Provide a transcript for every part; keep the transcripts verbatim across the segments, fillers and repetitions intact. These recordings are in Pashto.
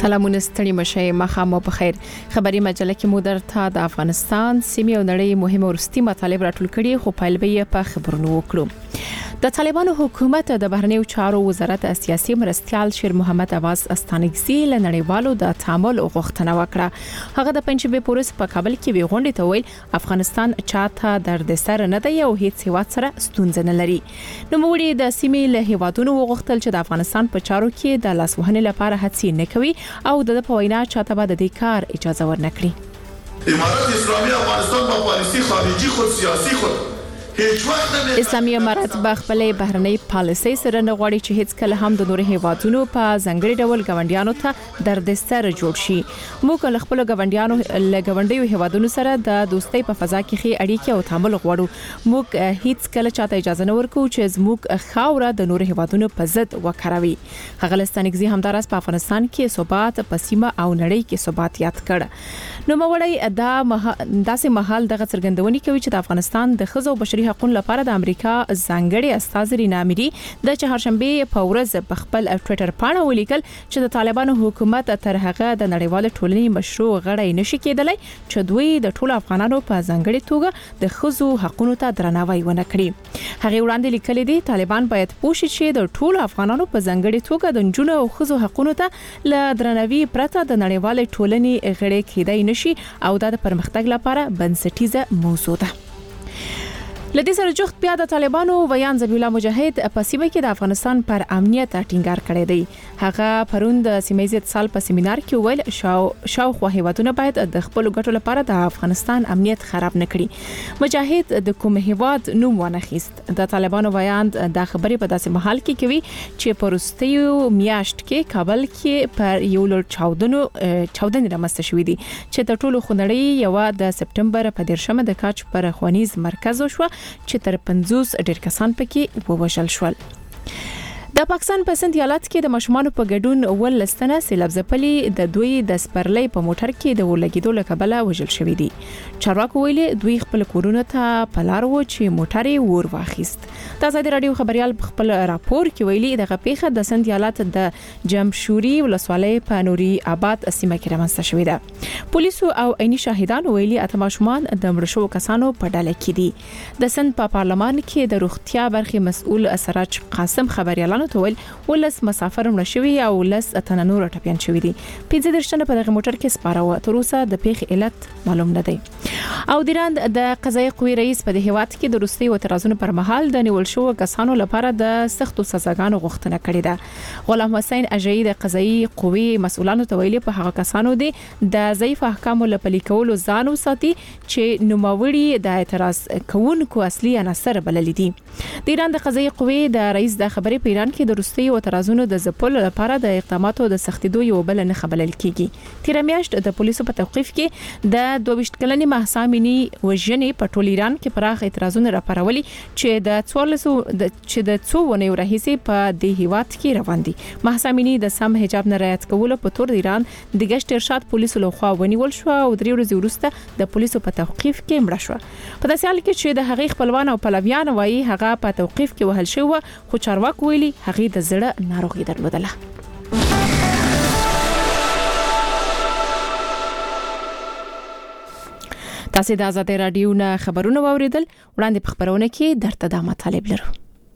سلامونه ستړي مشه مخامو په خیر. خبري مجله کې مو درته د افغانستان سیمې او نړۍ مهمه ورستي مطالب راټول کړي خو پایلوي په خبرونو وکړو. د طالبانو حکومت د بهرنیو چارو وزارت سیاسي مرستيال شیر محمد عباس استانګزي له نړیوالو د تعامل غوښتنه وکړه. هغه د پنځبه پورس په کابل کې وی غونډه ته ویل افغانستان چاته درد سر نه دی او هیڅ هیواد سره ستونزه نه لري. نو موږ د سیمې له هیوادونو وغوښتل چې د افغانستان په چارو کې د لاسوهنې لپاره هڅې نه کوي او د په وینا چاته به د دې کار اجازه ورنکړي. امارات اسلامي افغانستان په پالیسي خارجي خود سیاسي خود اسلامي امارات په خپل بهرنۍ پالیسي سره نه غواړي چې هیڅ کله هم د نورو هیوادونو په ځنګړي ډول غونډیانو ته دردسر جوړ شي. موږ له خپل غونډیانو له غونډیو هیوادونو سره د دوستۍ په فضا کې خې اړیکې او تعامل غواړو. موږ هیڅ کله چاته اجازه نه ورکو چې زموږ خاوره د نورو هیوادونو په ضد وکړوي. هغه لستانګزي همدارس په افغانستان کې ثبات په سیمه او نړۍ کې ثبات یاد کړ. نو موړی دا مه... داسې محل دغه څرګندونې کوي چې د افغانستان د خزو بشري حقوقو لپاره د امریکا ځانګړي استاذ رینا اميري د چهارشنبه په ورځ په خپل ټوئیټر باندې ولیکل چې د طالبانو حکومت تر هغه د نړیوال ټولنې مشروع غړی نشي کېدلی چې دوی د ټولو افغانانو په ځانګړي توګه د خزو حقوقو ته درناوی ونه کړي. هغه وړاندې لیکلي دي طالبان باید پوښي چې د ټولو افغانانو په ځانګړي توګه د جنونو او خزو حقوقو ته ل درناوی پرته د نړیوال ټولنې غړي کېدای نشي او د پرمختګ لپاره بنسټیزه موضوع ده. لدې سره جوخت بیا د طالبانو ویان ذبیح الله مجاهد په سیمه کې د افغانستان پر امنیت ټینګار کړی دی. هغه پروند سیمایي اتصال په سیمینار کې ویل شاو شاوخوا هیوادونه باید د خپل ګټو لپاره د افغانستان امنیت خراب نه کړي. مجاهد د کوم هیواد نوم ونخیست. د طالبانو ویان د خبرې په داسې محل کې کوي چې پروستیو میاشت کې کابل کې پر یو لړ چاودنو چاودنې رامنځته شوې دي چې د ټولو خنړی یو د سپټمبر په دیرشمه د کاچ پر خوانیز مرکز وشو چې تر پنځوس ډیر کسان پکې ووژل شول. د پاکستان په سند ایالت کې د مشمانو په ګډون ول لستنه سیلاب ځپلي د دوی د سپرلۍ په موټر کې د ولګیدو لکبله وژل شوې دي. چارواکو ویلي دوی خپل کورونه ته پلار وو چې موټر یې ور واخیست. د ازادي رادیو خبريال په خپل راپور کې ویلي دغه پیښه د سند ایالت د جمشوري ولسوالۍ په نوري آباد سیمه کې رامنځته شوې ده. پولیسو او عیني شاهدان ویلي اته ماشومان د مړ شوو کسانو په ډله کې دي. د سند په پارلمان کې د روغتیا برخې مسؤل سراج قاسم خبريالانو تول ولس مسافر مړ شوی او ولس اتنانو راټپیان شوی دي. پنځه درشنه په دغه موټر کې سپاره و. تر اوسه د پیښې علت معلوم نه دی. او د ایران د قضایي قوې رئیس په هیواد کې د روسي اعتراضونو پر مهال د نیول شو کسانو لپاره د سختو سزاګانو غوښتنه کړې ده. غلام حسین اجایی د قضایي قوې مسؤلانو ته ویلي په هغه کسانو دي د ضعیف احکامو لپاره کولو ځانو ساتي چې نوموړي د اعتراض کوونکو اصلي عناصر بلل دي. د ایران د قضایي قوې د رئیس د خبرې په ایران کې د روسي اعتراضونو د ځپلو لپاره د اقداماتو د سختیدو یو بل نه خبرل کیږي. تیر میاشت د پولیسو په توقیف کې د دوه ویشت کلنې مهسا امینی وژنې په ټول ایران کې پراخ اعتراضونه راپارولي چې د څوارلسو چې د څو ونې ورهیسې په دې هیواد کې روان دي. مهسا امینی د سم حجاب نه رعایت کولو په تور د ایران د گشت ارشاد پولیسو لخوا ونیول شو او درې ورځې وروسته د پولیسو په توقیف کې مړه شو. په داسې حال کې چې د هغې خپلوان او پلویان وایي هغه په توقیف کې وهل شو خو چارواکو ویلي هغه د زړه ناروغي درلودله. تاسو د آزادۍ رادیو نه خبرونه واوریدل. وړاندې په خبرونه کې درته د مطالب لرو.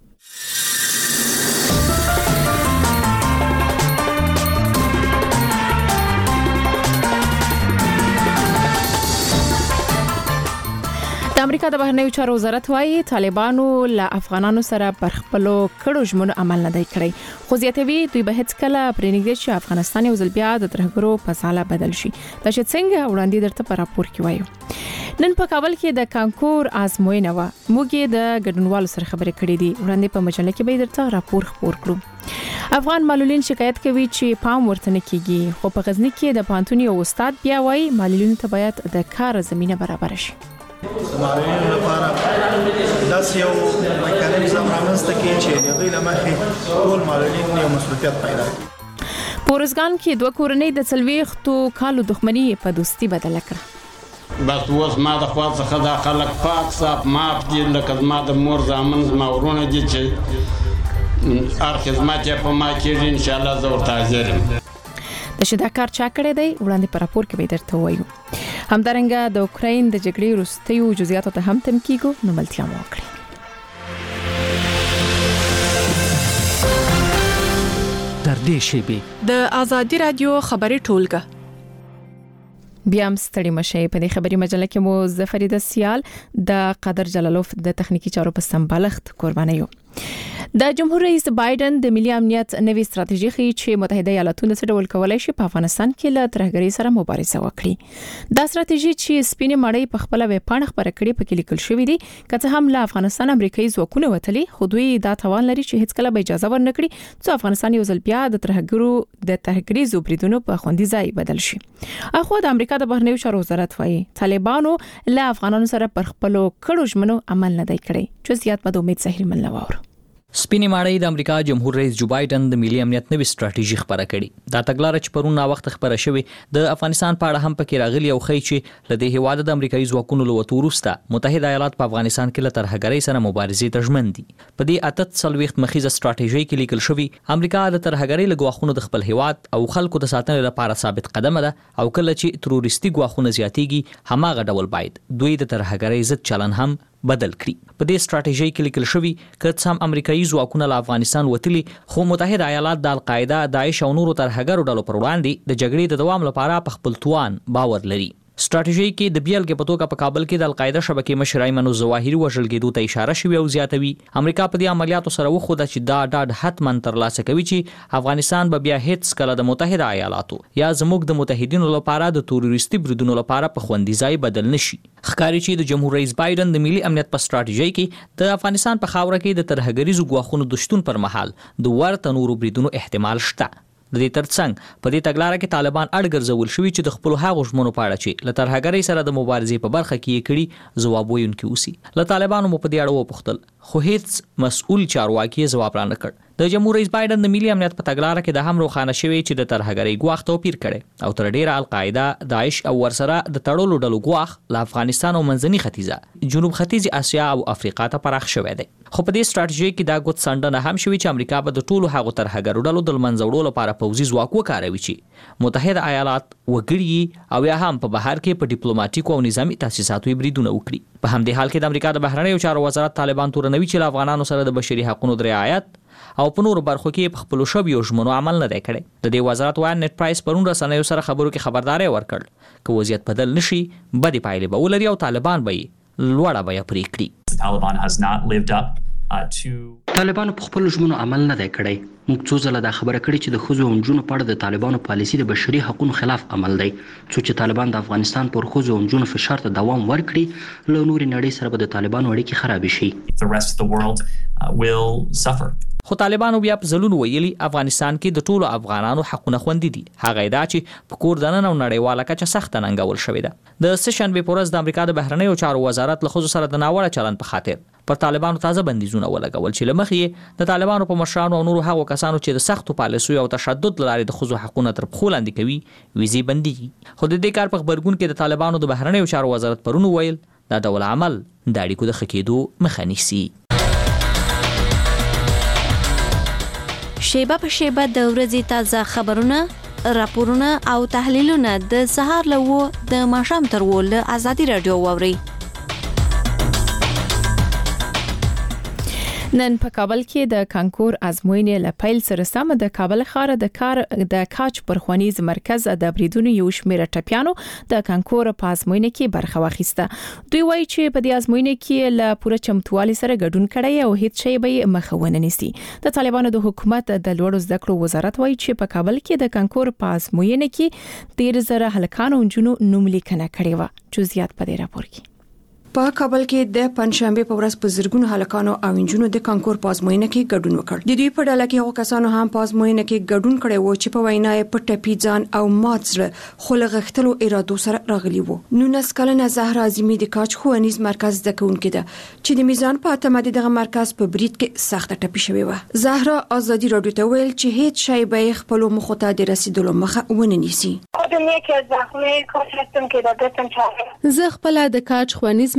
د امریکا د بهرنیو چارو وزارت وايي طالبانو له افغانانو سره پر خپلو کړو ژمنو عمل نه دی کړی. خو زیاتوي دوی به هیڅ کله پرېنګدي چې افغانستان یو ځل بیا د ترهګرو په ځاله بدل شي. دا چې څنګه وړاندې درته په راپور کې وایو. نن په کابل کې د کانکور ازموینه و. موږ د ګډونوالو سره خبرې کړې دي. وړاندې په مجله کې به درته راپور خبر کړو. افغان معلولین شکایت کوي چې پام ورته نه کیږي. خو په غزنی کې د پانتونی او استاد بیا وایي معلولین ته باید د کار زمينه برابر شي. معلولینو لپاره داسې یو میکانیزم رامنځته کړي چې د دوی له مخې ټول معلولین یو مسؤلیت پیدا کړي. پورزګان کې دوه کورنۍ د څلوېښتو کالو دښمنۍ په دوستي بدله کړه. بس اوس ما د خوا څخه دا خلک پاک صاف معاف دي لکه زما د مور زامن زما ورونه دي چې هر خدمت یې په ما کېږي انشاءالله زه ورته حاضر یم. د شدا کار چا کړی دی وړاندې پر راپور کې به درته وایو. همدارنګه د اوکرين د جګړې وروستیو جزئیاتو ته هم تم کیږو نو ملتیا مو وکړي. در دې شیبې د ازادي رادیو خبري ټولګه بیا هم ستړي مشي. په دې خبري مجله کې مو زفریده سیال د قدر جلالوف د تخنیکی چارو په سمبالښت قرباني یو. د جمهور رئیس بایدن د ملي امنیت نوې ستراتیژي خي چې متحده ایالاتونو سره ډول کولای شي په افغانستان کې له ترهګرۍ سره مبارزه وکړي. دا ستراتیژي چې سپینې مړۍ په خپل ویب پاڼه خبره کړې په کې لیکل شوې دي که هم له افغانستان امریکایي ځواکونه وتلي خو دوی دا توان لري چې هیڅ کله به اجازه ورنکړي چې افغانستان یو ځل بیا د ترهګرو د ترهګري زوبریدونو په خوندي ځای بدل شي. اخو د امریکا د بهرنیو چارو وزارت وايي طالبانو له افغانانو سره پر خپل کړو ژمنو عمل نه دی کړی. چې زیات په امید سهیل ملنوار سپینې ماړی د امریکا جمهور رئیس جو بایدن د ملي امنیت نوې ستراتیژي خبره کړې. دا تګلارې چې پرون نا وخت خبره شوې د افغانستان په اړه هم پکې راغلي او خی چې لدې هیواد د امریکایي ځواکونو له وتو وروسته متحده ایالات په افغانستان کې له ترهګرۍ سره مبارزې ته ژمن دي. په دې اته څلوېښت مخیزه ستراتیژي کې لیکل شوی امریکا د ترهګرۍ له ګواښونو د خپل هیواد او خلکو د ساتنې لپاره ثابت قدمه ده او کله چې تروریستي ګواښونه زیاتېږي هماغه ډول باید دوی د ترهګرۍ ضد چلن هم بدل کړي. په دې ستراتیژي کې لیکل شوی چې سم امریکایي ځواکونه له افغانستان وتلي خو متحده ایالات د القاعده داعش او نورو ترهګرو ډلو پر وړاندې د جګړې د دوام لپاره په خپل توان باور لري. ستراتیژي کې د بیلګې په توګه په کابل کې د القاعده شبکې مشر ایمن الظواهري وژل کېدو ته اشاره شوې او زیاتوي. امریکا په دې عملیاتو سره وښوده چې دا ډاډ حتماً ترلاسه کوي چې افغانستان به بیا هیڅ کله د متحده ایالاتو یا زموږ د متحدینو لپاره د تروریستي بریدونو لپاره په خوندي ځای بدل نشي. ښکاري چې د جمهور رئیس بایدن د ملي امنیت په ستراتیژي کې د افغانستان په خاوره کې د ترهګریزو ګواښونو د شتون پر مهال د ورته نورو بریدونو احتمال شته. د دې ترڅنګ په دې تګلارې کې طالبان اړګرځول شوی چې د خپل هغو ژمنو په اړه چې له ترهګرۍ سره د مبارزې په برخه کې یې کړي ځواب ویونکي اوسي. له طالبانو مو په دې اړه وپوښتل خو هیڅ مسؤل چارواکي ځواب را نه کړ. د جمهور رئیس بایدن د ملي امنیت په تګلارې کې د هم روښانه شوی چې د ترهګرۍ ګواښ توپیر کړي او تر ډیره القاعده داعش او ورسره د تړلو ډلو ګواښ له افغانستان او منځني ختیځه جنوب ختیځ اسیا او افریقا ته پراخ شوی دی. خو په دې ستراتیژي کې دا ګوت سندنه هم شوی چې امریکا به د ټولو هغو ترهګرو ډلو د منځوړو لپاره پوځي ځواک وکاروي چې متحده ایالات وګړي او یا هم په بهر کې په ډیپلوماټیکو او نظامی تاسیساتو بریدونه وکړي. په همدې حال کې د امریکا د بهرنیو چارو وزارت طالبان تورنوي چې له افغانانو سره د بشري حقوقو د رعایت او په نورو برخو کې په خپل شوبي او ژمنو عمل نه دی کړی. د دې وزارت وایي نت پرایس پرون رسنیو سره خبرو کې خبرداري ورکړ چې وضعیت بدل نشي بدی پایلې به ولري او طالبان به لوړه بیا پرې کړي. Taliban has not lived up uh, to طالبانو په خپل ژمنو عمل نه دی کړی. موږ څو ځله دا خبره کړې چې د ښځو او نجونو په اړه د طالبانو پالیسي د بشري حقوقو خلاف عمل دی. څو چې طالبان د افغانستان پر ښځو او نجونو فشار ته دوام ورکړي له نورې نړۍ سره به د طالبانو اړیکې خرابې شي. the rest of the world uh, will suffer. خو طالبانو بیا په ځلونو ویلي افغانستان کې د ټولو افغانانو حقونه خوندي دي. هغه دا چې په کور دننه او نړیواله کچه سخت ننګول شوې ده. د سشنبې په ورځ د امریکا د بهرنیو چارو وزارت له ښځو سره د ناوړه چلند په خاطر پر طالبانو تازه بندیزونه ولګول چې له مخې د طالبانو په مشرانو او نورو هغو کسانو چې د سختو پالیسیو او تشدد له لارې د ښځو حقونه تر پښو لاندې کوي ویزې بندیږي. خو د دې کار په خبرګون کې د طالبانو د بهرنیو چارو وزارت پرون ویل دا ډول عمل د اړیکو د ښه کېدو مخه نیسي. شیبه په شیبه د ورځې تازه خبرونه، راپورونه او تحلیلونه د سهار له و د ماښام تر و له ازادي رادیو واورئ. نن په کابل کې د کانکور ازموینې له پیل سره سم د کابل ښار د کار د کاچ پرخوانیز مرکز د بریدونو یو شمېر ټپیانو د کانکور په ازموینې کې برخه واخیسته. دوی وایي چې په دې ازموینې کې له پوره چمتووالي سره ګډون کړي او هیڅ شی به مخه ونه نیسي. د طالبانو د حکومت د لوړو زده کړو وزارت وایي چې په کابل کې د کانکور په ازموینې کې ډیر زره هلکانو او نجونو نوم لیکنه کړې و. جزئیات په دې راپور کې. په کابل کې د پنځشنبه په ورځ په زرګونو هلکانو او انجونو د کانکور په ازموینه کې ګډون وکړ. د دوی په ډله کې هغو کسانو هم په ازموینه کې ګډون کړی و چې په وینا یې په ټپي ځان او مات زړه خو له غښتلو ارادو سره راغلي وو. نونس کلنه زهرا عظیمی د کاچ ښوونیز مرکز زده کوونکې ده چې د میزان په اتمه دغه مرکز په برید کې سخته ټپي شوې و. زهرا ازادي رادیو ته ویل چې هیڅ شی به خپل مخ ته د رسیدلو مخه ونه نیسي. زه خپل د کاچ ښوونیز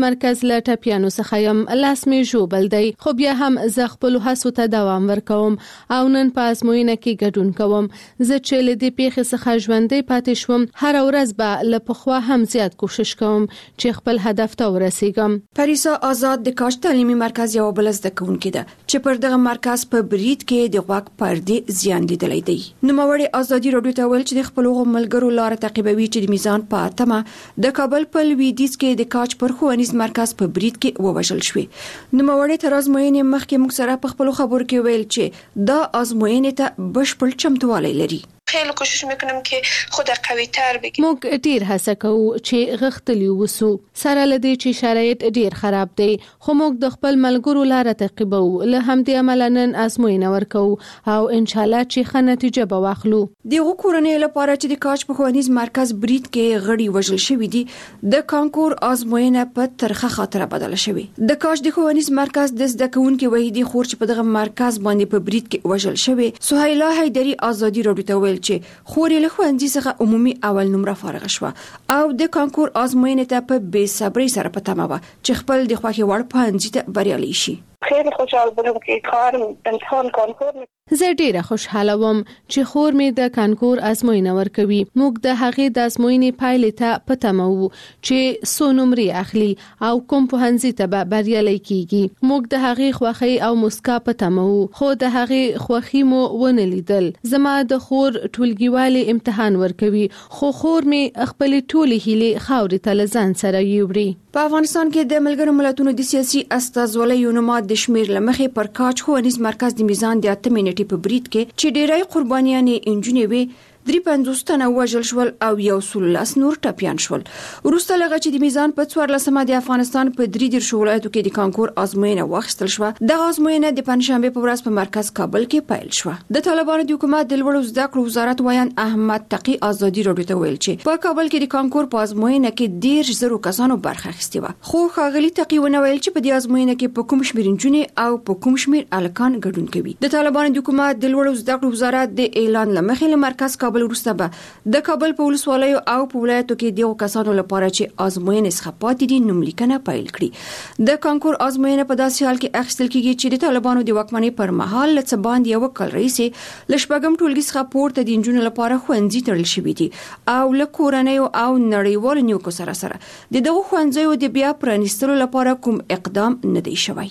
مرکز له ټپیانو څخه یم، لاس مې ژوبل دی، خو بیا هم زه خپلو هڅو ته دوام ورکوم او نن په ازموینه کې ګډون کوم. زه چې له دې پیښې څخه ژوندی پاتې شوم، هر ورځ به له پخوا هم زیات کوشش کوم چې خپل هدف ته ورسیږم. پریسا آزاد د کاش تعلیمي مرکز یو بل زده کوونکې ده چې پر دغه مرکز په برید کې د غوږ پردې زیان لیدلی دی. نوموړې ازادي راډیو ته ویل چې د خپلو ملګرو لار تعقیبوي چې د میزان په اتمه د کابل په لویدیځ کې د کاچ پر ښوونیز مرکز په برید کې ووژل شوې. نوموړې تر ازموینې مخکې موږ سره په خپلو خبرو کې ویل چې دا ازموینې ته بشپړ چمتووالی لري. خیلی کوشش میکنم که خود قوی تر بگیم. موږ ډیر هڅه کوو چې غښتلي ووسو، سره لدی چې شرایط ډیر خراب دي، خو موږ د خپل ملګرو لار تعقیبو، له همدې عمله نن ازموینه ورکو او ان شاء الله چې ښه نتیجه به واخلو. دغه کورنۍ لپاره چې د کاچ په ښوونیز مرکز برید کې غړي وژل شوی دي، د کانکور ازموینه په ترخه خاطره بدله شوی. د کاچ د ښوونیز مرکز د زده کوونکو وحیدي خور چې په دغه مرکز باندې په برید کې وژل شوی، سهیلا حیدری ازادي راډیو ته ویل چې خورې له ښوونځي څخه عمومي اول نمره فارغه شوه او د کانکور ازموینې ته په بې صبرۍ سره په تمه وه چې خپل د خوښې وړ پوهنځي ته بریالی شي. خیلی خوشحال بودم که کار امتحان کانکور زه ډیره خوشحاله وم چې خور مې د کانکور ازموینه ورکوي. موږ د هغې د ازموینې پایلې ته په تمه وو چې څو نمرې اخلي او کوم پوهنځي ته به بریالی کیږي. موږ د هغې خوښۍ او مسکا په تمه وو، خو د هغې خوښي مو ونه لیدل. زما د خور ټولګیوالې امتحان ورکوي، خو خور مې خپلې ټولې هیلې خاورې ته له ځان سره یوړي. په افغانستان کې د ملګرو ملتونو د سیاسي استازولیو نومات د شمیر لمخې پر کاچ ښوونیز مرکز د میزان د اتمې نیټې په برید کې چې ډیری قربانیانې انجونې وي، درې پنځوس تنه وژل شول او یو سل لس نور ټپیان شول. وروسته لغه چې د میزان په څوارلسمه د افغانستان په درې دېرش ولایتو کې د کانکور ازموینه واخیستل شوه. دغه ازموینه د پنجشنبې په ورځ په مرکز کابل کې پیل شوه. د طالبانو د حکومت د لوړو زده کړو وزارت وایان احمد تقی ازادي راډیو ته ویل چې په کابل کې د کانکور په ازموینه کې ډیر زرو کسانو برخه اخیستې وه، خو ښاغلي تقی ونه ویل چې په دې ازموینه کې په کوم شمېر نجونې او په کوم شمېر هلکان ګډون کوي. د طالبانو د حکومت د لوړو زده کړو وزارت د اعلان لمخې له مرکز کابل وروسته به د کابل په ولسوالیو او په ولایتو کې دغو کسانو لپاره چې ازموینې څخه پاتې دي نوملیکنه پیل کړي. د کانکور ازموینه په داسې حال کې اخیستل کیږي چې د طالبانو د واکمنۍ پر مهال له څه باندې یو کال راهیسې له شپږم ټولګي څخه پورته د نجونو لپاره ښوونځي تړل شوي دي او له کورنیو او نړیوالو نیوکو سره سره د دغو ښوونځیو د بیا پرانیستلو لپاره کوم اقدام نه دی شوی.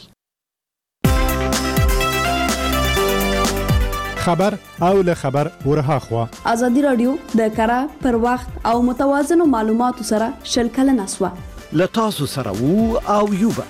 خبر او له خبر ورها خوا ازادي رادیو د کره پر وخت او متوازن معلوماتو سره شلکل نسوه ل تاسو سره وو او یوبا.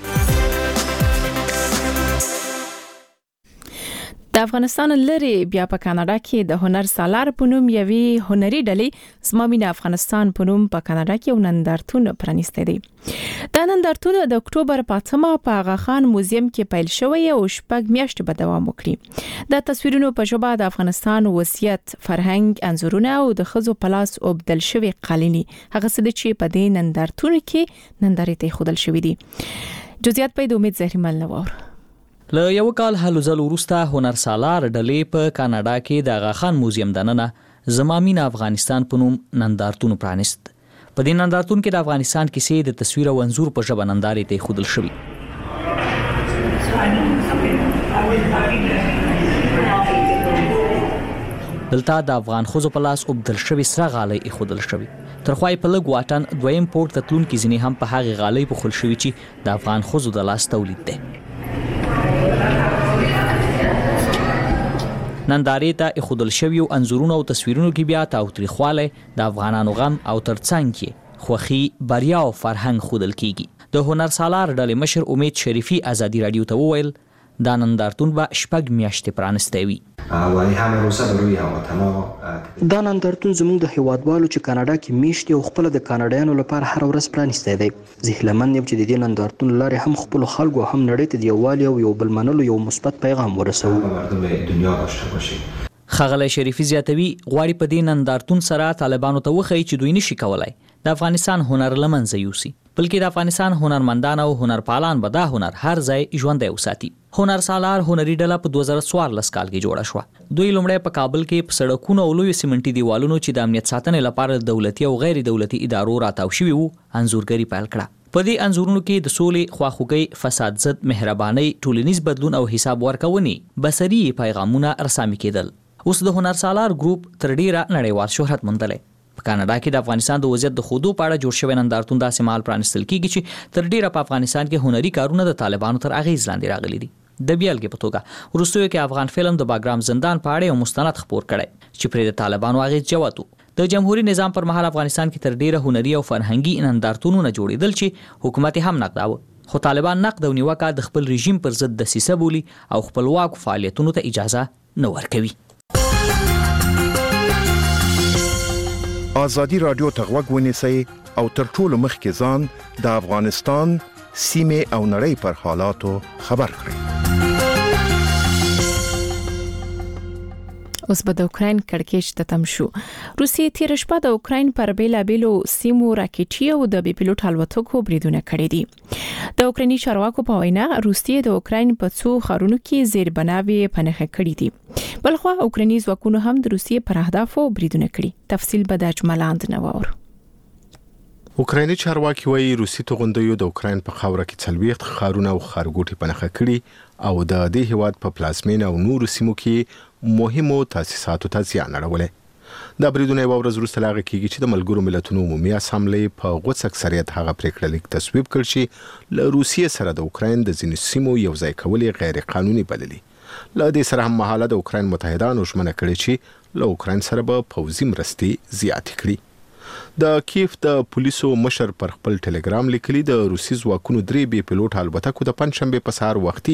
د افغانستان لري بیا په کاناډا کې د هنر سالار په نوم یوي هنري ډلې زما مینه افغانستان په نوم په کاناډا کې یو نندارتون پرانیسته دی. دا نندارتون د اکتوبر په اتمه په آغا خان موزیم کې پیل شوی او شپږ میاشتې به دوام وکړي. د تصویرونو په ژبه د افغانستان وصیت، فرهنګ، انځورونه او د ښځو په لاس اوبدل شوی قالینې هغه څه چې په دې نندارتون کې نندارې ته ښودل شوی دي. جزئیات په امید زهرمل نوور. له یو کال هلو ځل وروسته هنر سالار ډلې په کاناډا کې د آغا خان موزیم دننه زما مینه افغانستان په نوم نندارتون پرانیست. په دې نندارتون کې د افغانستان کیسې د تصویر او انځور په ژبه نندارې ته ښودل شوي. دلته د افغان ښځو په لاس اوبدل شوي سره غالۍ ایښودل شوي. تر خوا یې په لږ واټن دویم پورته تلونکي ځینې هم په هغې غالۍ پوښل شوي چې د افغان ښځو د لاس تولید دی. نندارې ته ایښودل شوي انځورونو او تصویرونو کې بیا تاوتریخوالی، د افغانانو غم او ترڅنګ کې خوښي، بریا او فرهنګ ښودل کیږي. د هنر سالار ډلې مشر امید شریفي ازادي راډیو ته وویل دا نندارتون به شپږ میاشتې پرانستی وي. دا نندارتون زموږ د هیوادوالو چې کاناډا کې میشت او خپل د کاناډایانو لپاره هر ورځ پرانستی دی. زه هیله مند یم چې د دې نندارتون لارې هم خپل خلکو هم نړۍ ته د یووالي او یو بل منلو یو مثبت پیغام ورسوو. ښاغلی شریفي زیاتوي غواړي په دې نندارتون سره طالبانو ته وښیي چې دوی نشي کولای د افغانستان هنر له منځه یوسي، بلکې د افغانستان هنرمندان او هنرپالان به دا هنر هر ځای ژوندی وساتي. هنر سالار هنري ډله په دوه زره څوارلس کال کې جوړه شوه. دوی لومړی په کابل کې په سړکونو او لویو سیمنټي دیوالونو چې د امنیت ساتنې لپاره دولتي او غیر دولتي ادارو راتاو شوي وو انځورګري پیل کړه. په دې انځورونو کې د سولې، خواخوږۍ، فساد ضد، مهرباني، ټولنیز بدلون او حساب ورکونې بصري پیغامونه رسامي کېدل. اوس د هنر سالار ګروپ تر ډیره نړیوال شهرت موندلی. په کاناډا کې د افغانستان د وضعیت د خودو په اړه جوړ شوی نندارتون داسې مهال پرانیستل کیږي چې تر ډیره په افغانستان کې هنري کارونه د طالبانو تر اغیز لاندې راغلي دي. د بیلګې په توګه وروستیو کې افغان فلم د باګرام زندان په اړه یو مستند خپور کړی چې پرې د طالبانو اغیز جوت و. د جمهوریت نظام پر مهال افغانستان کې تر ډیره هنري او فرهنګي نندارتونونه جوړېدل چې حکومت هم نقداوه، خو طالبان نقد او نیوکه د خپل رژیم پر ضد دسیسه بولي او خپلواک فعالیتونو ته اجازه نه ورکوي. آزادی رادیو ته غوږ ونیسئ او تر ټولو مخکې ځان د افغانستان سیمې او نړۍ پر حالاتو خبر کړئ. اوس به د اوکراین کړکېچ ته تم شو. روسیې تیر شپه د اوکراین پر بیلابېلو سیمو راکټي او د بي پيلوټ الوتکو بریدونه کړي دي. د اوکرایني چارواکو په وینا روسیې د اوکراین په څو ښارونو کې زیربناوي پنهخه کړي دي. بلخو اوکرایني ځواکونو هم د روسیې پر اهدافو بریدونه کړي. تفصیل به د اجملاند نوور. اوکرایني چارواکي وایي روسي توغندیو د اوکراین په خاوره کې څلويخت ښارونه او ښارګوټي پنهخه کړي او د دې هیواد په پلازمینه او نورو سیمو کې مهمو تاسیساتو ته زیان اړولی. دا بریدونه یو ورځ وروسته لاغه کیږي چې د ملګرو ملتونو عمومي اسامبلې په غوڅ اکثریت هغه پریکړه لیک تصویب کړ چې له روسیې سره د اوکراین د ځینو سیمو یو ځای کول غیر قانوني بللي. له دې سره هم مهاله د اوکراین متحدانو ژمنه کړې چې له اوکراین سره به پوځي مرستې زیاتې کړي. د کیف د پولیسو مشر پر خپل ټلګرام لیکلي د روسي ځواکونو درې بي پيلوټ الوتکو د پنځشنبه په سهار وختي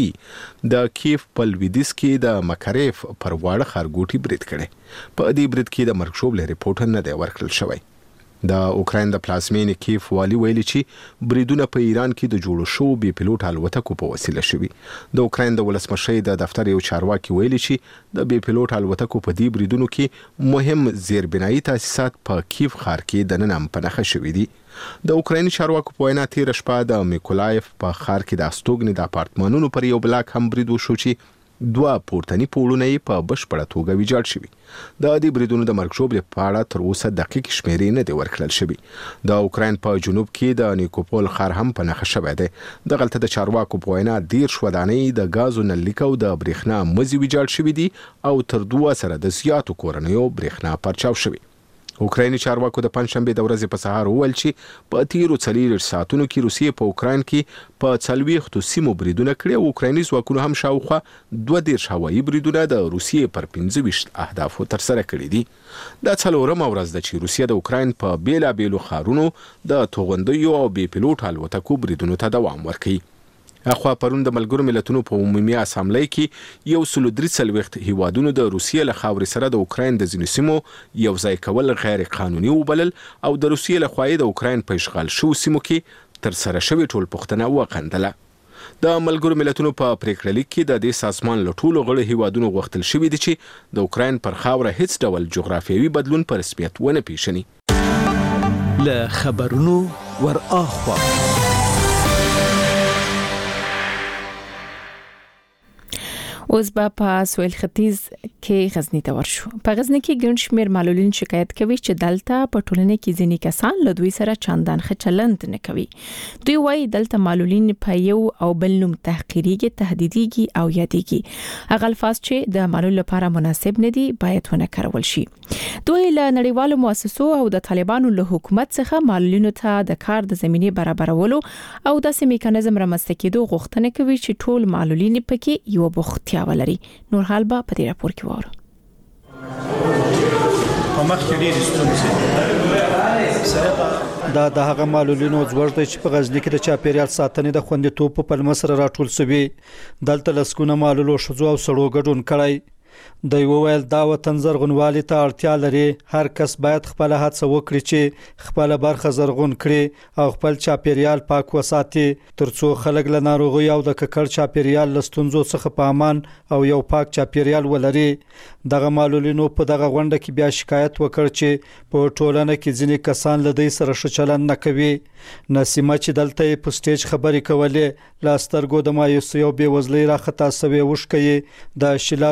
د کیف په لویدیس کې د مکاریف پر واړه ښارګوټي برید کړي. په دې برید کې د مرګ شوبله ریپورت نه دی ورکړل شوی. د اوکراین د پلازمینې کیف والی ویلي چې بریدونه په ایران کې د جوړو شو بي پيلوټ الوتکو په وسیله شوي. د اوکراین د ولسمشر د دفتر یو چارواکي ویلي چې د بي پيلوټ الوتکو په دې بریدونو کې مهم زیربنایي تاسیسات په کیف ښار کې د نن هم پنهخه شوي دي. د اوکرایني چارواکو په وینا تیر شپه د میکولایف په ښار کې د استوګنې د اپارتمانونو پر یو بلاک هم برید وشو چې دوه پورتنی پوړونه یې په بشپړه توګه ویجاړ شوي. د دې بریدونو د مرګ شوبلې په اړه تر اوسه دقیق شمیرې نه دي ورکړل شوي. د اوکراین په جنوب کې د نیکوپول ښار هم پنهخه شوی دی. دغلته د چارواکو په وینا دېرش ودانۍ د غازو نللیک او د برېښنا مزي ویجاړ شوي دي او تر دوه سره د زیاتو کورنیو برېښنا پرچاو شوي. اوکرایني چارواکو د پنځشنبه د ورځې په سهار وویل چې په تیرو څلور ساعتونو کې روسیې په اوکراین کې په څلويخت سیمو بریدونه کړي او اوکرایني ځواکونو هم شاوخوا دوه دیرش هوایي بریدونه د روسیې پر پنځه ویشت اهدافو ترسره کړي دي. دا څلورمه ورځ ده چې روسیه د اوکراین په بیلابېلو ښارونو د توغندیو او بي پيلوټ الوتکو بریدونو ته دوام ورکوي. اخوا پرون د ملګرو ملتونو په عمومي اسامبلې کې یو سل درې څلويخت هیوادونو د روسیې له خاورې سره د اوکراین د ځینو سیمو یو ځای کول غیر قانوني وبلل او د روسیې له خوا د اوکراین په اشغال شو سیمو کې تر سره شوی ټول پښتنه وغندله. د ملګرو ملتونو په پریکړه لیک کې د دې سازمان له ټولو غړو هیوادونو غوښتل شوی دی چې د اوکراین پر خاوره هیڅ ډول جغرافیوي بدلون په رسمیت ونه پیژني. له خبرونو ور اخوا اوس به په سویل ختیځ کې غزنی ته ورشو. په غزنی کې ګڼ شمېر معلولین شکایت کوي چې دلته په ټولنه کې ځینې کسان له دوی سره چندان ښه چلند نه کوي. دوی وایي دلته معلولین په یو او بل نوم تحقیریږي، تهدیديږي او یادېږي. هغه الفاظ چې د معلول لپاره مناسب نه دي باید ونه کارول شي. دوی له نړیوالو مؤسسو او د طالبانو له حکومت څخه معلولینو ته د کار د زمینې برابرولو او داسې میکانیزم رامنځته کېدو غوښتنه کوي چې ټول معلولین پکې یو بوختیا ولري. نور حال به په دې راپور کې وره. په مخ کې ډېر ستونزې دا د هغه معلولینو ځوړ دی چې په غزنی کې د چاپیریال ساتنې د خوندیتوب په پلمه سره راټول شوی. دلته لسکونه معلولو ښځو او سړو ګډون کړی. د یو ویل دا وطن زرغونوالي ته اړتیا لري. هر کس باید خپل هڅه وکړي چې خپل برخه زرغون کړي او خپل چاپیریال پاک وساتي ترڅو خلک له ناروغي او د ککړ چاپیریال لستونزو څخه په امان او یو پاک چاپیریال ولري. دغه معلولینو په دغه غونډه کې بیا شکایت وکړ چې په ټولنه کې ځینې کسان له دې سره ښه چلند نه کوي. نسیمه چې دلته په سټیج خبرې کولې لاسترګو د مایوسۍ او بېوزلۍ راخطا سوې وشکې د شلاس پر بټه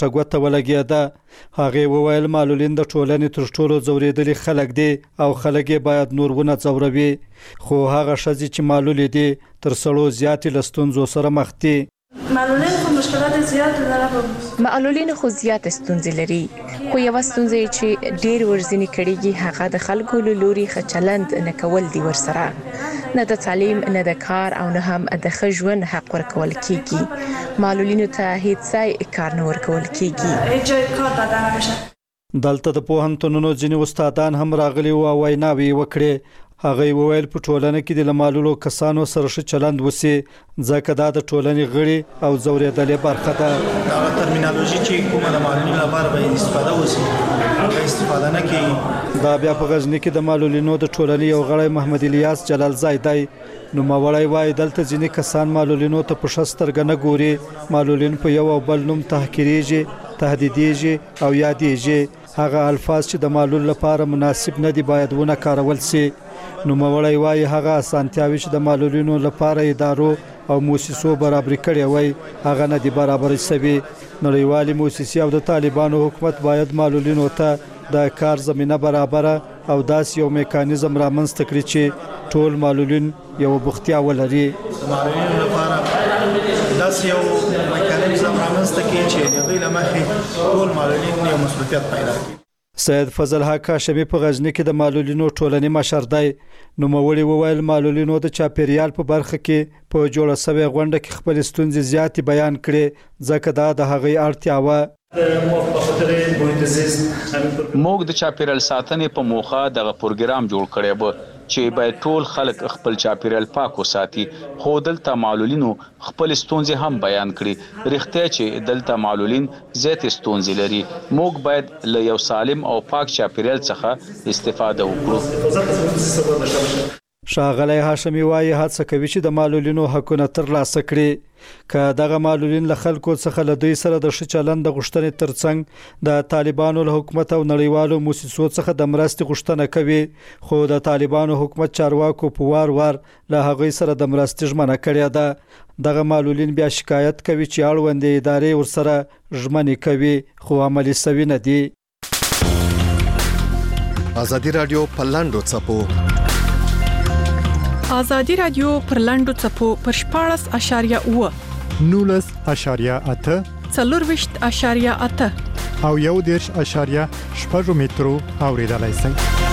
غټه ګوته ولګېده. هغه وویل معلولین د ټولنې تر ټولو ځورېدلي خلک دي او خلک باید نور ونه ځوروي، خو هغه ښځې چې معلولې دي تر سړو زیاتې له ستونزو سره مخ دي. معلولین خو مشکلات زیات لري. معلولین خو زیات ستونزې لري، خو یو ستونزه چې ډېر ورځنی کړيږي هغه د خلکو له لوري خچلند نه کول دي ورسره، نه د تعلیم نه د کار او نه هم د ښه حق ورکول کیږي. معلولینو ته هیڅ ځای کار نه ورکول کیږي. هیڅ کار ته نه مشه. دلته د پوهنتونونو ځینې استادان هم راغلي او ویناوي وکړي. هغه وویل په ټولنه کې د معلولو کسانو سره ښه چلند وسی، ځکه دا د ټولنې غړي او ځورېدلې برخه ده. دا ترمینالوژي چې کومه د معلولینو لپاره به استفاده وسی هغه استفاده نه کوي. دا بیا په غزنی کې د معلولینو د ټولنې یو غړی محمد الیاس جلال زیدای نو مولای وای دلته ځینې کسان معلولینو ته په شسترګ نه ګوري، معلولین په یو او بل نوم تحقیریږي، تهدیدیږي او یادېږي. هغه الفاظ چې د معلول لپاره مناسب نه دي باید ونه کارول شي. نو مولای وای هغه اسانتیاوي چې د معلولینو لپاره ادارو او مؤسسو برابر کړي وای هغه نه دي برابر شوي. نړیوالې مؤسسې او د طالبانو حکومت باید معلولینو ته د کار زمينه برابر او داس یو میکانیزم رامنځته کړي چې ټول معلولین یو بوختیا ولري. معلولینو لپاره داس یو میکانیزم رامنځته کړي چې د غیر مخې ټول معلولین یو مسؤلیت پیدا کړي. سید فضل حق هاشمی په غزنی کې د معلولینو ټولنې مشر دی. نو مولوی وویل معلولینو د چاپیریال په برخه کې په جوړه سوي غونډه کې خپل ستونزې زیات بیان کړي، ځکه دا د هغې اړتیا و. موږ د چاپیریال ساتنې په موخه دغه پروګرام جوړ کړی و چې باید ټول خلک خپل چاپیریال پاک وساتي، خو دلته معلولینو خپل ستونزې هم بیان کړي. رښتیا چې دلته معلولین زیات ستونزې لري، موږ باید له یو سالم او پاک چاپیریال څخه استفاده وکړو. ښاغلی هاشمی وایي هڅه کوي چې د معلولینو حقونه ترلاسه کړي. که دغه معلولین له خلکو څخه له دوی سره د ښه چلند د غوښتنې ترڅنګ د طالبانو له حکومت او نړیوالو مؤسسو څخه د مرستې غوښتنه کوي، خو د طالبانو حکومت چارواکو په وار وار له هغوی سره د مرستې ژمنه کړې ده. دغه معلولین بیا شکایت کوي چې اړوندې ادارې ورسره ژمنې کوي خو عملي سوي نه دي. ازادي رادیو په لاندو څپو ازادي رادیو پر لاندو څپو پر شپاړس اشاریه اوه نولس اشاریه اته څلورویشت اشاریه اته او یو دېرش اشاریه شپږ مترو اوریدلای شئ.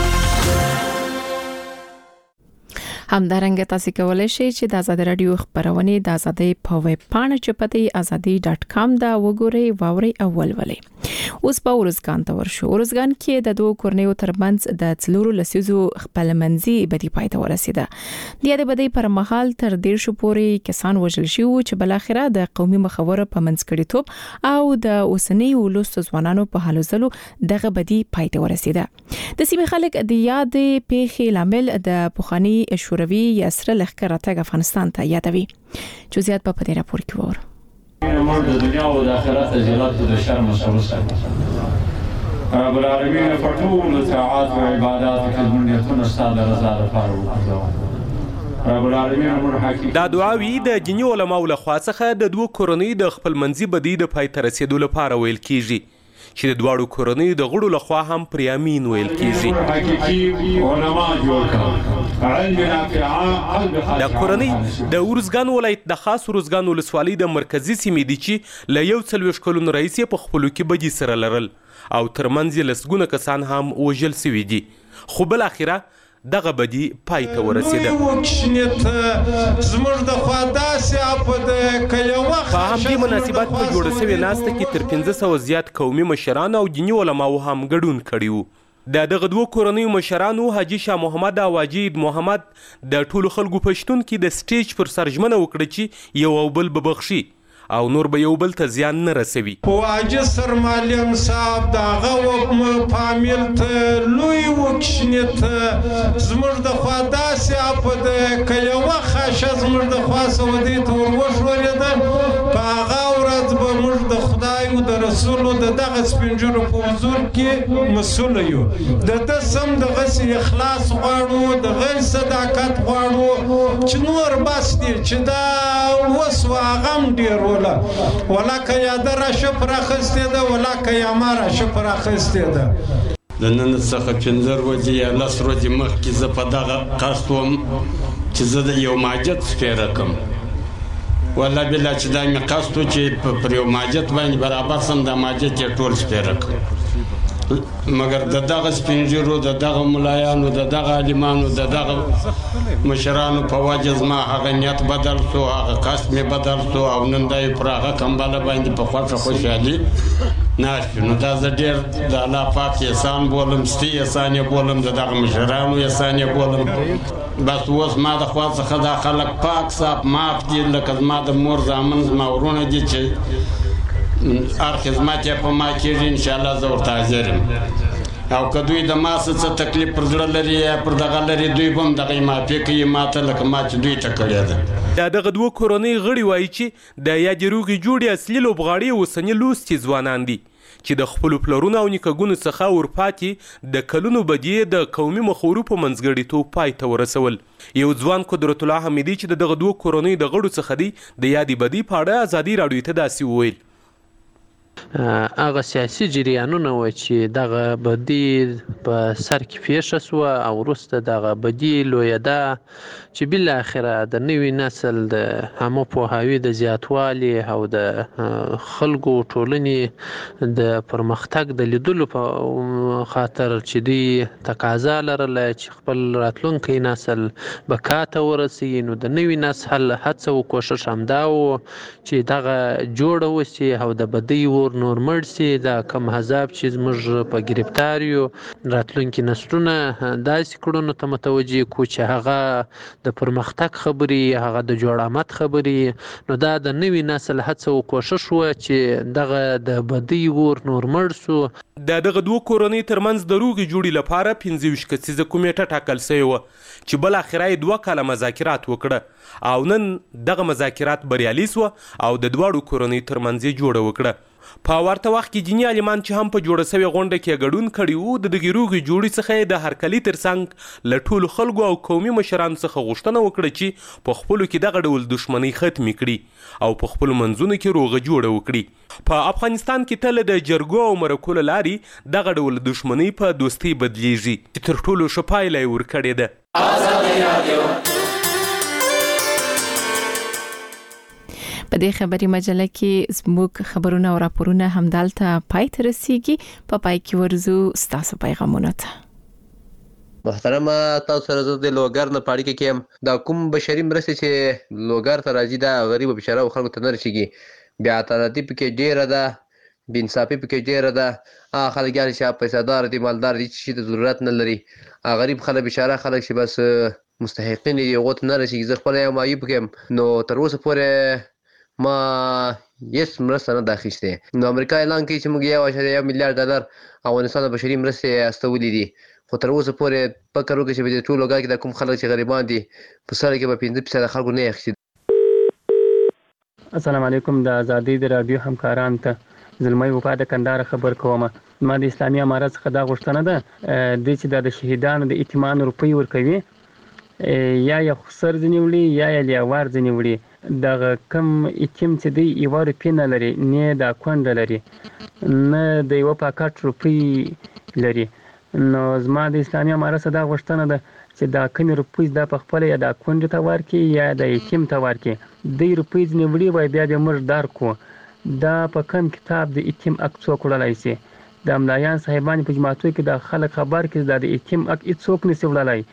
همدارنګه تاسو کولای شئ چې د ازادي رادیو خبرونه د ازادي په ویب پاڼه چې پته ازادي ډاټ کام دا وګورئ واورئ او ولولئ. اوس په ورزګان ته ورشو. ورزګان کې د دوه کورنیو ترمنځ د څلورو لسیزو خپلمنځي بدی پای ته ورسیده. د دې بدی پر مهال تر ډیر شو پورې کسان وژل شو چې بل اخره د قومي مخاور په منځکړیتوب او د اوسنی ولست ځوانانو په حالو زلو دغه بدی پای ته ورسیده. د سیمې خلک د یاد پیښې لامل د پوخانی شوروي یسره لخر راتګ افغانستان ته یادوي. جزئیات په دې راپور کې وره. امر د دنیا او د آخرت زیارت د شرم سره رب العالمین په ټول طاعات او عبادت کې زموږ ستاسو رضا لپاره وکړو. رب العالمین امر حقیقي دا دعاوی د دیني علماو له خوا څخه د دوه کورنۍ د خپلمنځي بدی د پای ته رسیدو لپاره ویل کیږي، چې د دواړو کورنۍ د غړو له خوا هم پر یمین ویل کیږي. حقیقي علما جوړ کړو. د کورنۍ د ورزګان ولایت د خاص ورزګان ولسوالۍ د مرکزی سیمې دي چې له یو څلوېښت کلونو راهیسې په خپلو کې بدي سره لرل او ترمنځ یې لسګونه کسان هم وژل سوي دي، خو بل اخره دغه بدی پای ته ورسیده. په همدې مناسبت په جوړه سوې ناسته کې تر پنځه سوه زیات قومي مشران او دیني علماو هم ګډون کړي وو. د دغه دوه کورنیو مشرانو حاجي شاه محمد او حاجي محمد د ټولو خلکو په شتون کې د سټیج پر سر ژمنه وکړه چې یو او بل به بخشي او نور به یو بل ته زیان نه رسوي. حاجي سرمالیم صاحب دغه وکم فامیل ته لوی وکشنیت زموږ د خوا داسې اپد که یوه خاشه زموږ د خوا سعودي ته ور وشورېده، په هغه ورځ به موږ د خدای او د مسول د دغه سپینجرو په حضور کې مسول یو د د سم د غس اخلاص غواړو د غیر صداقت غواړو چې نور بس دي چې دا وسو غم ډیر ولا ولا کیا در شپره خسته ده ولا کیا مار شپره خسته ده د نن څخه پنځه ورځې یا لس ورځې مخکې زه په دغه قصد وم چې زه د یو ماجت سپېره کړم والله بالله چې دا مې قصد و چې پر یو ماجت باندې برابر سم دا ماجت یې ټول سپېره کړم مګر د دغه سپین ږیرو د دغه ملایانو د دغه عالمانو د دغه مشرانو په وجه زما هغه نیت بدل سو هغه قصد مې بدل سو او نن دا یې پر هغه کمبله باندې په خوښه خوشحالي ناشته نو دا زه ډېر د الله پاک احسان بولم ستي احسان یې بولم د دغه مشرانو احسان یې بولم بس اوس ما د خوا څخه دا خلک پاک صاف معاف دي لکه زما د مور زامن زما ورونه دي چې هر خدمت یې په ما کېږي انشاءالله زه ورته حاضر یم او که دوی د ما څه تکلیف پر زړه لري یا پر دغه لري دوی به هم دغه معافي کوي ما ته لکه ما چې دوی ته کړې ده دا دغه دوه کورنۍ غړي وایي چې د یادې روغې جوړې اصلي لوبغاړي اوسني لوستي ځوانان دي چې د خپلو پلرونو او نیکهګونو څخه ورپاتې د کلونو بدیې د قومي مخورو په منځګړیتوب پای ته ورسول یو ځوان قدرت الله حمیدي چې د دغه دوه کورنۍ د غړو څخه دی د یادې بدۍ په اړه ازادي راډیو ته داسې وویل هغه سیاسي جریانونه و چې دغه بدی په سر کې پیښه شوه او وروسته دغه بدی لویده چې بالاخره د نوي نسل د عامه پوهاوي د زیاتوالي او د خلکو ټولنې د پرمختګ د لیدلو په خاطر چې دوی تقاضا لرله چې خپل راتلونکی نسل بقا ته ورسوي نو د نوي نسل هڅه او کوښښ همدا و چې دغه جوړه وسي او د بدی ور نور مړ سي دا کم حزاب چې زموږ په ګرفتار یو راتلونکي نسلونه داسې کړنو ته متوجه کو چې هغه د پرمختګ خبرې هغه د جوړامت خبرې نو دا د نوي نسل هڅه او کوښښ و چې دغه د بدی ور نور مړ سو د دغه دوه کورنۍ ترمنځ د روغې جوړې لپاره پنځه ویشت کسیزه کمیټه ټاکل سوې وه چې بالاخره یې دوه کاله مذاکرات وکړه او نن دغه مذاکرات بریالي سوه او د دواړو کورنۍ ترمنځ یې جوړه وکړه په ورته وخت کې دیني عالمان چې هم په جوړه سوې غونډه کې ګډون کړي وو د دغې روغې جوړې څخه د هرکلي ترڅنګ له ټولو خلکو او قومي مشرانو څخه غوښتنه وکړه چې په خپلو کې دغه ډول دښمنۍ ختمې کړي او په خپلو منځونو کې روغه جوړه وکړي په افغانستان کې تل د جرګو او مرکو له لارې دغه ډول دښمنۍ په دوستۍ بدلیږي چې تر ټولو ښه پایله یې ورکړې ده ازادي راډیو په دې خبري مجله کې زموږ خبرونه او راپورونه همدالته پای ته رسیږي په پای کې ورزو ستاسو پیغامونه ته محترمه تاسو سره زه د لوګر نه پاړی کې دا کوم بشري مرستې چې لوګر ته راځي دا غریب بشره او خلکو ته نه رسیږي بیا تعالی پکې ډیره ده بنصافي پکې ډیره ده هغه خلک چې پیسادار دي مالدار دي چې د ضرورت نه لري غریب خلک بشاره خلک چې بس مستحقین دي غوت نه رسیږي زه خپل یو مایوب کې نو تر اوسه پورې ما یس مرسته نه داخیسته نو امریکا اعلان کوي چې موږ یو اشاریه یو میلیارډ ډالر افغانستان ته بشري مرستې استولې دي خو تر اوسه پورې فکر وکړئ چې په ټول لوګر کې د کوم خلک چې غریبان دي په سره کې به پنځه فیصد خلکو نه اخیستي السلام علیکم د ازادي د رادیو همکاران ته زلمۍ وفا د کندهار خبر کوم ما د اسلامي امارت څخه دا غوښتنه ده د چې د شهیدانو د ائتمان روپۍ ورکوي یا یې خسر ځنیولي یا یې لیاوار ځنیولي دغه کم ایتیم چې دی یو روپۍ نه لري نه د اکاونټ لري نه د یو پاکټ روپۍ لري نو زما د اسلامي امارت څخه دا غوښتنه ده چې دا کم روپۍ د په خپل یا د اکاونټ ته ورکړي یا د ایتیم ته ورکړي د روپۍ ځنیولي وای بیا د موږ دار کو دا په کم کتاب د ایتیم اک څوک وړلای شي د ملایان صاحبان په جماعتو کې د خلک خبر کې د ایتیم اک څوک نسی وړلای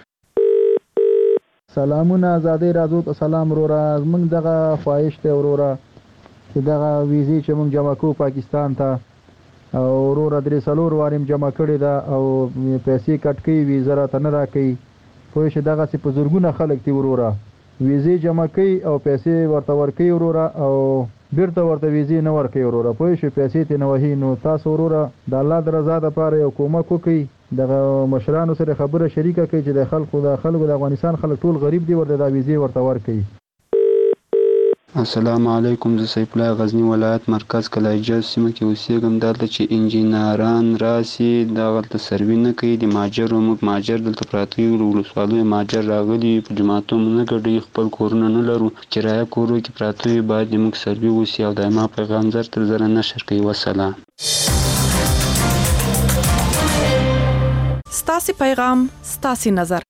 سلامونه آزادي راځو ته سلام وروره موږ دغه خواهش ته وروره چې دغه ویزې چې موږ جمع کوو پاکستان ته او وروره درې څلور واریم جمع کړې ده او پیسې کټ کوي ویزه راته نه راکوي پوه شئ دغسې په زرګونه خلک دي وروره ویزې جمع کوي او پیسې ورته ورکوي وروره او بیرته ورته ویزې نه ورکوي وروره پوه شئ پیسې ترې نه وهي نو تاسو وروره د الله د رضا دپاره یو کومک وکړئ دغه مشرانو سره خبره شریکه کوي چې د خلکو د خلکو د افغانستان خلک ټول غریب دي ورته دا ویزې ورته ورکوي السلام علیکم. زه سیف الله غزنی ولایت مرکز کلایجه سیمه کې اوسېږم. دلته چې انجینران راسي دغلته سروي نه کوي د ماجر او موږ ماجر دلته پراته یو ولسوالۍ ماجر راغلي په جماعتو نه ګډي خپل کورونه نه لرو کرایه کورو کې پراته یو باید موږ سروي وسی او دایمه پیغام زر تر زره نشر کوي. وسلام. ستاسو پیغام ستاسو نظر